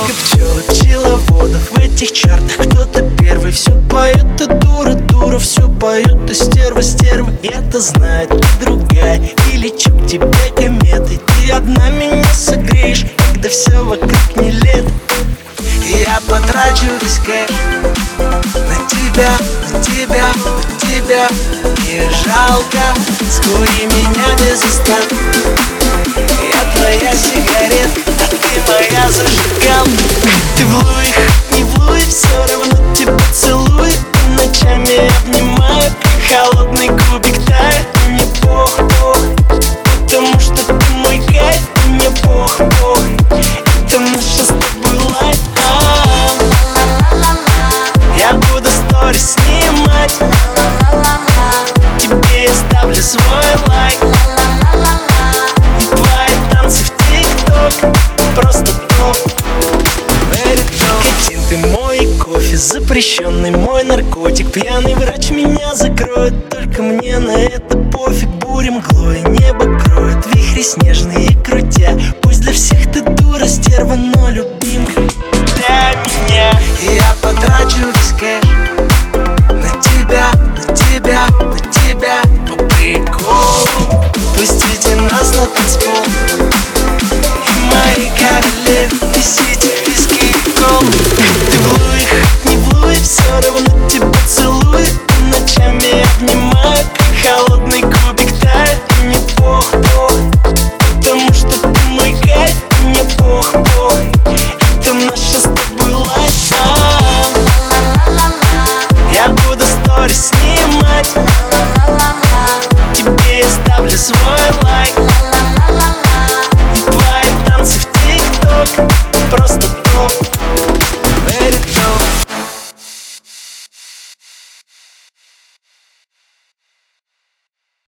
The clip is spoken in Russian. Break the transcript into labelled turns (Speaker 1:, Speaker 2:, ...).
Speaker 1: Сколько пчелок, пчеловодов в этих чартах. Кто-то первый все поет, ты дура, дура, все поет, ты стерва, стерва. Я-то знаю, ты другая, и лечу к тебе кометой. Ты одна меня согреешь, когда все вокруг не лето. Я потрачу весь кэш на тебя, на тебя, на тебя. Не жалко, скури меня без остатка. Я твоя сигарета, а ты моя зажигалка. Ты в луе, не в луе, все равно тебя целую. И ночами обнимаю, как холодный кубик тает. Мне пох, пох, потому что ты мой кайф. Мне пох, пох, это наша с тобой лайф. Я буду сторис снимать, тебе я ставлю свой лайк. Твои танцы в ТикТок просто топ. Никотин ты мой кофе, запрещенный мой наркотик. Пьяный врач меня закроет, только мне на это пофиг. Буря мглой небо кроет, вихри снежные крутя. Пусть для всех ты дура, стерва, но любимка для меня. Я потрачу весь кэш на тебя, на тебя, на тебя. По приколу пустите нас на танцпол. И мои королевы, несите виски и колу. Ты в луе, не в луе, все равно тебя целую. И ночами обнимаю, как холодный кубик тает. Мне пох, пох, потому что ты мой кайф. Мне пох, пох, это наша с тобой лайф. Я буду сторис снимать, тебе я ставлю свой лайк. Твои танцы в ТикТок